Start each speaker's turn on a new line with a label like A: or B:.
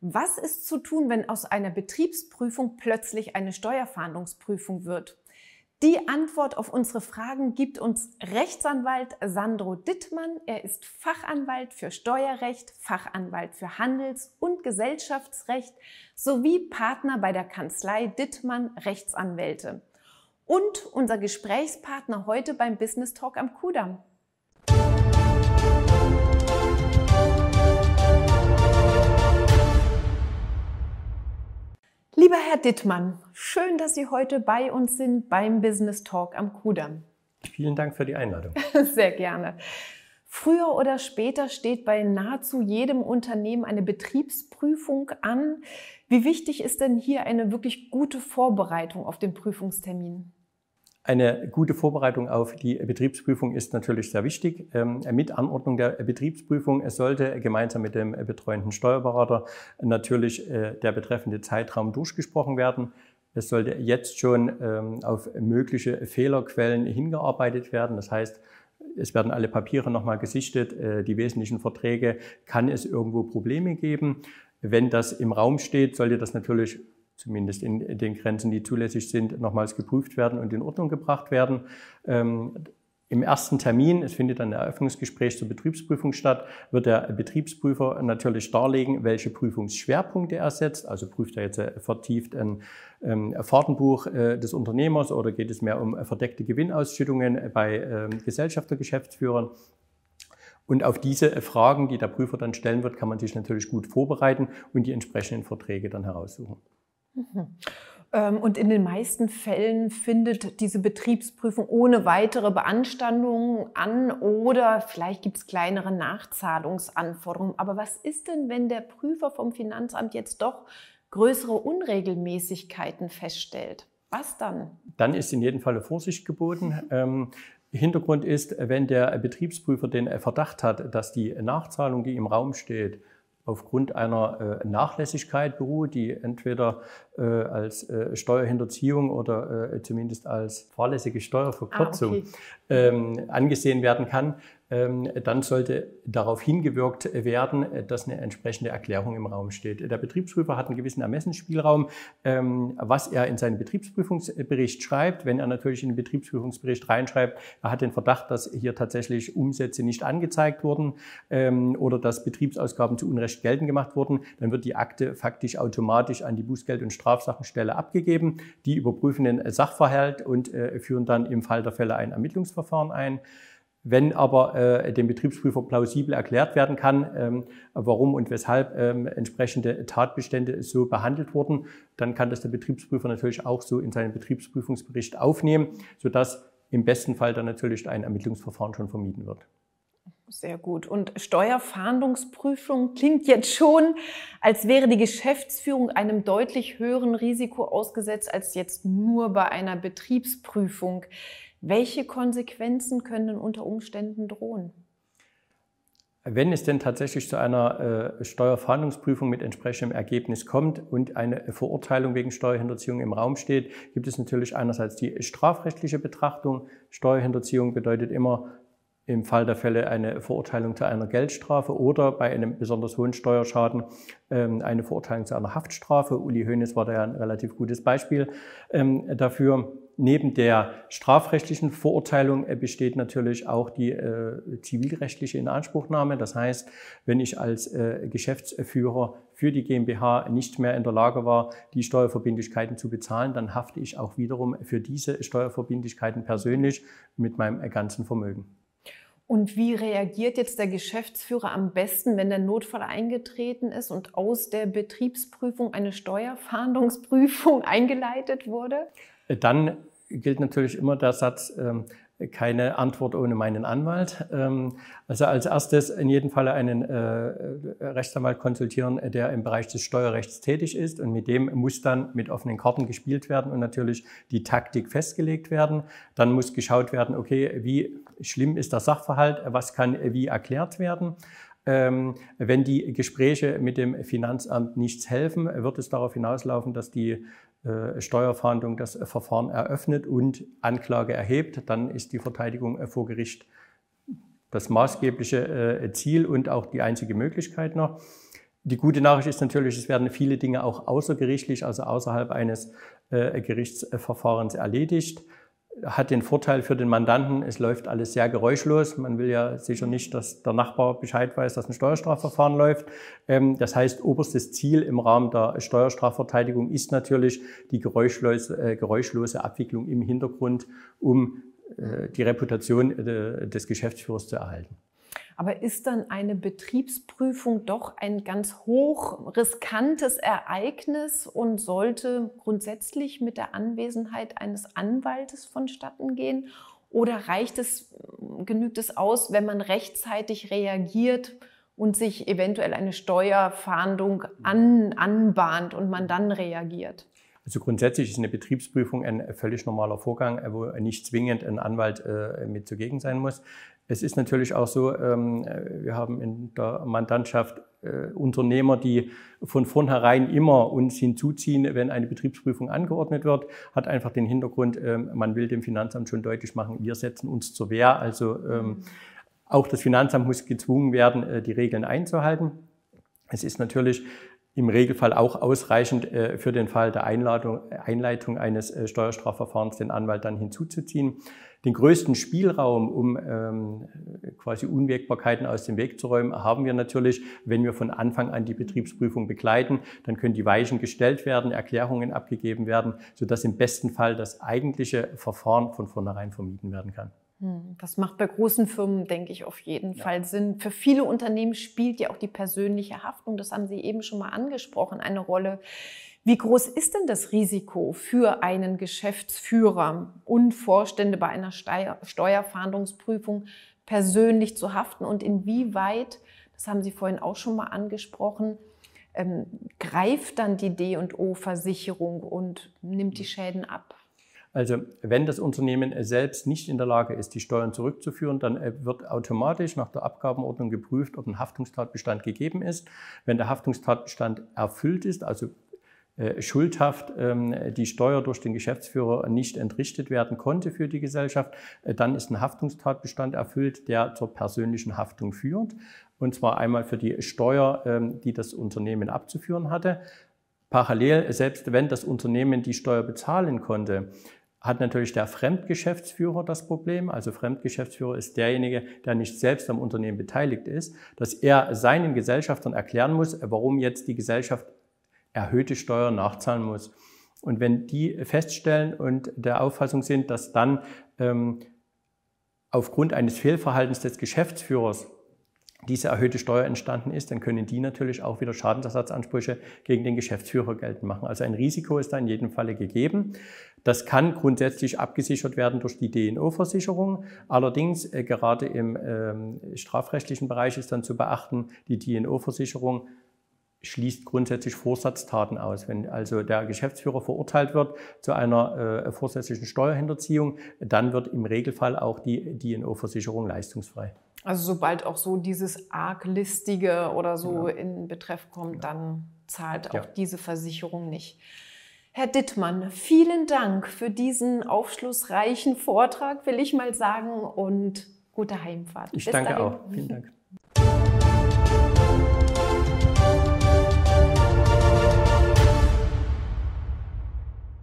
A: Was ist zu tun, wenn aus einer Betriebsprüfung plötzlich eine Steuerfahndungsprüfung wird? Die Antwort auf unsere Fragen gibt uns Rechtsanwalt Sandro Dittmann. Er ist Fachanwalt für Steuerrecht, Fachanwalt für Handels- und Gesellschaftsrecht sowie Partner bei der Kanzlei Dittmann Rechtsanwälte. Und unser Gesprächspartner heute beim Business Talk am Kudamm. Lieber Herr Dittmann, schön, dass Sie heute bei uns sind beim Business Talk am Kudamm.
B: Vielen Dank für die Einladung.
A: Sehr gerne. Früher oder später steht bei nahezu jedem Unternehmen eine Betriebsprüfung an. Wie wichtig ist denn hier eine wirklich gute Vorbereitung auf den Prüfungstermin?
B: Eine gute Vorbereitung auf die Betriebsprüfung ist natürlich sehr wichtig. Mit Anordnung der Betriebsprüfung es sollte gemeinsam mit dem betreuenden Steuerberater natürlich der betreffende Zeitraum durchgesprochen werden. Es sollte jetzt schon auf mögliche Fehlerquellen hingearbeitet werden. Das heißt, es werden alle Papiere nochmal gesichtet, die wesentlichen Verträge. Kann es irgendwo Probleme geben? Wenn das im Raum steht, sollte das natürlich zumindest in den Grenzen, die zulässig sind, nochmals geprüft werden und in Ordnung gebracht werden. Im ersten Termin, es findet ein Eröffnungsgespräch zur Betriebsprüfung statt, wird der Betriebsprüfer natürlich darlegen, welche Prüfungsschwerpunkte er setzt. Also prüft er jetzt vertieft ein Fahrtenbuch des Unternehmers oder geht es mehr um verdeckte Gewinnausschüttungen bei Gesellschaftergeschäftsführern. Und auf diese Fragen, die der Prüfer dann stellen wird, kann man sich natürlich gut vorbereiten und die entsprechenden Verträge dann heraussuchen.
A: Und in den meisten Fällen findet diese Betriebsprüfung ohne weitere Beanstandungen an oder vielleicht gibt es kleinere Nachzahlungsanforderungen. Aber was ist denn, wenn der Prüfer vom Finanzamt jetzt doch größere Unregelmäßigkeiten feststellt? Was dann?
B: Dann ist in jedem Fall Vorsicht geboten. Hintergrund ist, wenn der Betriebsprüfer den Verdacht hat, dass die Nachzahlung, die im Raum steht, aufgrund einer Nachlässigkeit beruht, die entweder als Steuerhinterziehung oder zumindest als fahrlässige Steuerverkürzung angesehen werden kann, dann sollte darauf hingewirkt werden, dass eine entsprechende Erklärung im Raum steht. Der Betriebsprüfer hat einen gewissen Ermessensspielraum, was er in seinen Betriebsprüfungsbericht schreibt. Wenn er natürlich in den Betriebsprüfungsbericht reinschreibt, er hat den Verdacht, dass hier tatsächlich Umsätze nicht angezeigt wurden oder dass Betriebsausgaben zu Unrecht geltend gemacht wurden, dann wird die Akte faktisch automatisch an die Bußgeld- und Strafsachenstelle abgegeben. Die überprüfen den Sachverhalt und führen dann im Fall der Fälle ein Ermittlungsverfahren ein. Wenn aber dem Betriebsprüfer plausibel erklärt werden kann, warum und weshalb entsprechende Tatbestände so behandelt wurden, dann kann das der Betriebsprüfer natürlich auch so in seinen Betriebsprüfungsbericht aufnehmen, sodass im besten Fall dann natürlich ein Ermittlungsverfahren schon vermieden wird.
A: Sehr gut. Und Steuerfahndungsprüfung klingt jetzt schon, als wäre die Geschäftsführung einem deutlich höheren Risiko ausgesetzt als jetzt nur bei einer Betriebsprüfung. Welche Konsequenzen können unter Umständen drohen?
B: Wenn es denn tatsächlich zu einer Steuerfahndungsprüfung mit entsprechendem Ergebnis kommt und eine Verurteilung wegen Steuerhinterziehung im Raum steht, gibt es natürlich einerseits die strafrechtliche Betrachtung. Steuerhinterziehung bedeutet immer im Fall der Fälle eine Verurteilung zu einer Geldstrafe oder bei einem besonders hohen Steuerschaden eine Verurteilung zu einer Haftstrafe. Uli Hoeneß war da ja ein relativ gutes Beispiel dafür. Neben der strafrechtlichen Verurteilung besteht natürlich auch die zivilrechtliche Inanspruchnahme. Das heißt, wenn ich als Geschäftsführer für die GmbH nicht mehr in der Lage war, die Steuerverbindlichkeiten zu bezahlen, dann hafte ich auch wiederum für diese Steuerverbindlichkeiten persönlich mit meinem ganzen Vermögen.
A: Und wie reagiert jetzt der Geschäftsführer am besten, wenn der Notfall eingetreten ist und aus der Betriebsprüfung eine Steuerfahndungsprüfung eingeleitet wurde? Dann
B: gilt natürlich immer der Satz, keine Antwort ohne meinen Anwalt. Also als erstes in jedem Fall einen Rechtsanwalt konsultieren, der im Bereich des Steuerrechts tätig ist, und mit dem muss dann mit offenen Karten gespielt werden und natürlich die Taktik festgelegt werden. Dann muss geschaut werden, okay, wie schlimm ist der Sachverhalt, was kann wie erklärt werden. Wenn die Gespräche mit dem Finanzamt nichts helfen, wird es darauf hinauslaufen, dass die Steuerfahndung das Verfahren eröffnet und Anklage erhebt. Dann ist die Verteidigung vor Gericht das maßgebliche Ziel und auch die einzige Möglichkeit noch. Die gute Nachricht ist natürlich, es werden viele Dinge auch außergerichtlich, also außerhalb eines Gerichtsverfahrens erledigt. Hat den Vorteil für den Mandanten, es läuft alles sehr geräuschlos. Man will ja sicher nicht, dass der Nachbar Bescheid weiß, dass ein Steuerstrafverfahren läuft. Das heißt, oberstes Ziel im Rahmen der Steuerstrafverteidigung ist natürlich die geräuschlose Abwicklung im Hintergrund, um die Reputation des Geschäftsführers zu erhalten.
A: Aber ist dann eine Betriebsprüfung doch ein ganz hoch riskantes Ereignis und sollte grundsätzlich mit der Anwesenheit eines Anwaltes vonstatten gehen? Oder genügt es aus, wenn man rechtzeitig reagiert und sich eventuell eine Steuerfahndung anbahnt und man dann reagiert?
B: Also grundsätzlich ist eine Betriebsprüfung ein völlig normaler Vorgang, wo nicht zwingend ein Anwalt mit zugegen sein muss. Es ist natürlich auch so, wir haben in der Mandantschaft Unternehmer, die von vornherein immer uns hinzuziehen, wenn eine Betriebsprüfung angeordnet wird, hat einfach den Hintergrund, man will dem Finanzamt schon deutlich machen, wir setzen uns zur Wehr. Also auch das Finanzamt muss gezwungen werden, die Regeln einzuhalten. Es ist natürlich im Regelfall auch ausreichend für den Fall der Einleitung eines Steuerstrafverfahrens den Anwalt dann hinzuzuziehen. Den größten Spielraum, um quasi Unwägbarkeiten aus dem Weg zu räumen, haben wir natürlich, wenn wir von Anfang an die Betriebsprüfung begleiten. Dann können die Weichen gestellt werden, Erklärungen abgegeben werden, sodass im besten Fall das eigentliche Verfahren von vornherein vermieden werden kann.
A: Das macht bei großen Firmen, denke ich, auf jeden Fall Sinn. Für viele Unternehmen spielt ja auch die persönliche Haftung, das haben Sie eben schon mal angesprochen, eine Rolle. Wie groß ist denn das Risiko für einen Geschäftsführer und Vorstände bei einer Steuerfahndungsprüfung persönlich zu haften? Und inwieweit, das haben Sie vorhin auch schon mal angesprochen, greift dann die D&O-Versicherung und nimmt die Schäden ab?
B: Also wenn das Unternehmen selbst nicht in der Lage ist, die Steuern zurückzuführen, dann wird automatisch nach der Abgabenordnung geprüft, ob ein Haftungstatbestand gegeben ist. Wenn der Haftungstatbestand erfüllt ist, also schuldhaft die Steuer durch den Geschäftsführer nicht entrichtet werden konnte für die Gesellschaft, dann ist ein Haftungstatbestand erfüllt, der zur persönlichen Haftung führt. Und zwar einmal für die Steuer, die das Unternehmen abzuführen hatte. Parallel, selbst wenn das Unternehmen die Steuer bezahlen konnte, hat natürlich der Fremdgeschäftsführer das Problem. Also Fremdgeschäftsführer ist derjenige, der nicht selbst am Unternehmen beteiligt ist, dass er seinen Gesellschaftern erklären muss, warum jetzt die Gesellschaft erhöhte Steuern nachzahlen muss. Und wenn die feststellen und der Auffassung sind, dass dann aufgrund eines Fehlverhaltens des Geschäftsführers diese erhöhte Steuer entstanden ist, dann können die natürlich auch wieder Schadensersatzansprüche gegen den Geschäftsführer geltend machen. Also ein Risiko ist da in jedem Falle gegeben. Das kann grundsätzlich abgesichert werden durch die D&O-Versicherung. Allerdings, gerade im strafrechtlichen Bereich ist dann zu beachten, die D&O-Versicherung schließt grundsätzlich Vorsatztaten aus. Wenn also der Geschäftsführer verurteilt wird zu einer vorsätzlichen Steuerhinterziehung, dann wird im Regelfall auch die D&O-Versicherung leistungsfrei.
A: Also sobald auch so dieses Arglistige oder so in Betreff kommt, dann zahlt auch diese Versicherung nicht. Herr Dittmann, vielen Dank für diesen aufschlussreichen Vortrag, will ich mal sagen, und gute Heimfahrt.
B: Ich danke auch. Vielen Dank.